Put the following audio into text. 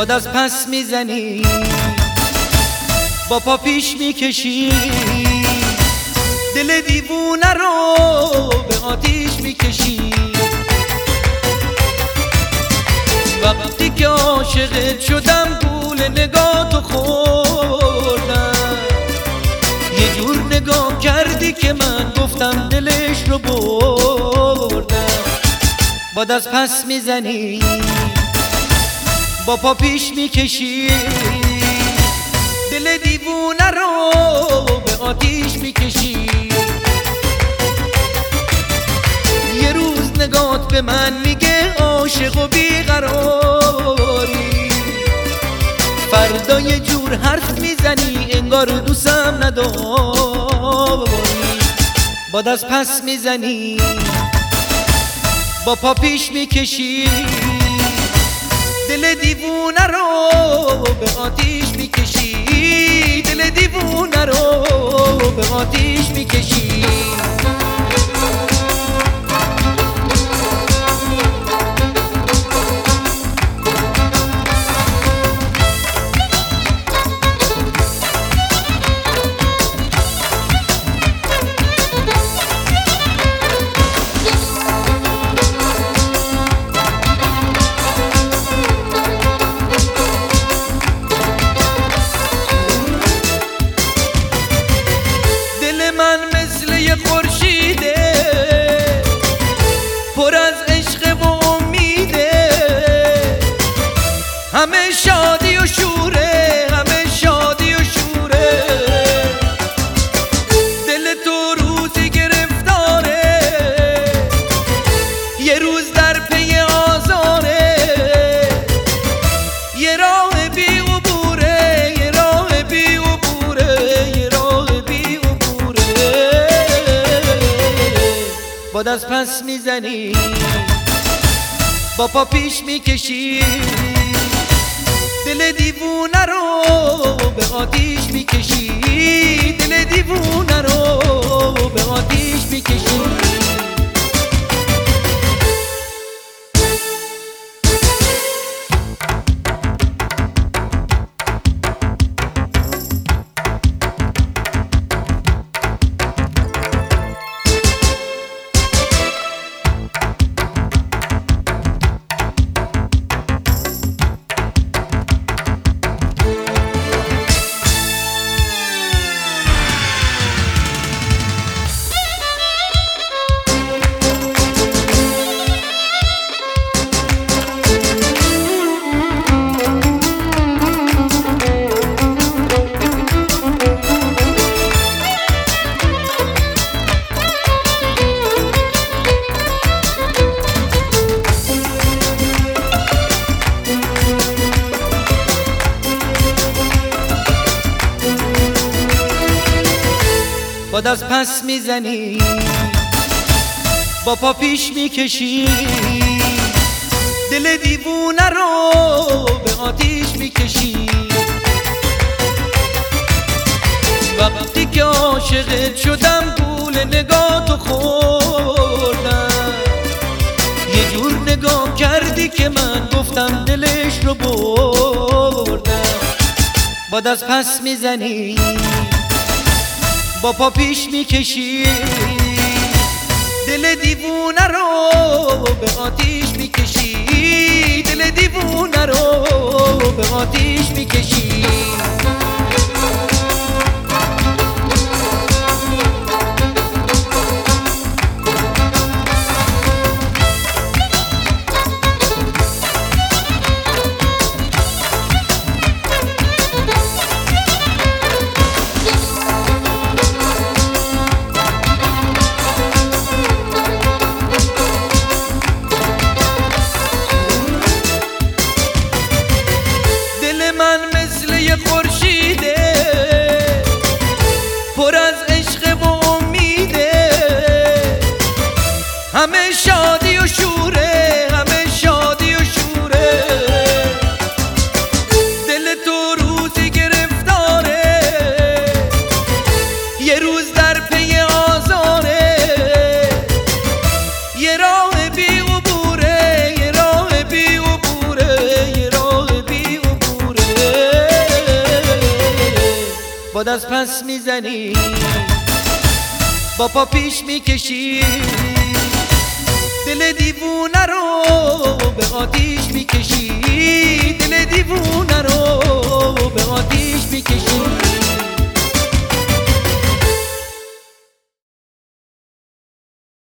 باد از پس میزنی، با پا پیش میکشی، دل دیوونه رو به آتیش میکشی. وقتی که عاشقت شدم گول نگاهتو خوردم، یه جور نگاه کردی که من گفتم دلش رو بردم. باد از پس میزنی، با پا پیش میکشی، دل دیوونه رو به آتیش میکشی. یه روز نگات به من میگه عاشق و بیقراری، فردا یه جور حرف میزنی انگار دوستم نداری. باد از پس میزنی، با پا پیش میکشی، دل دیوونه رو به آتیش میکشی، دل دیوونه رو به آتیش میکشی. خورشیده پر از عشق و امیده، همه شادی و شوره، همه شادی و شوره. دل تو روزی گرفتاره، یه روز در پی آزاره، یه راه بی عبوره، یه راه بی عبوره، یه راه بی عبوره. باد از پس میزنی، با پا پیش میکشی، دل دیوونه رو به آتیش میکشی، دل دیوونه رو به آتیش میکشی. باد از پس میزنی، با پا پیش میکشی، دل دیوونه رو به آتیش میکشی. وقتی که عاشقت شدم گول نگاهتو خوردم، یه جور نگاه کردی که من گفتم دلش رو بردم. باد از پس میزنی، با پا پیش میکشی، دل دیوونه رو به آتیش میکشی، دل دیوونه رو به آتیش میکشی. خورشیده پر از عشق و امیده، همه شادی و شوره، همه شادی و شوره. دل تو روزی گرفتاره، یه روز در پی آزاره، یه راه بی عبوره، یه راه بی عبوره، یه راه بی عبوره. باد از پس میزنی با پا پیش میکشی دل دیوونه رو به آتیش میکشی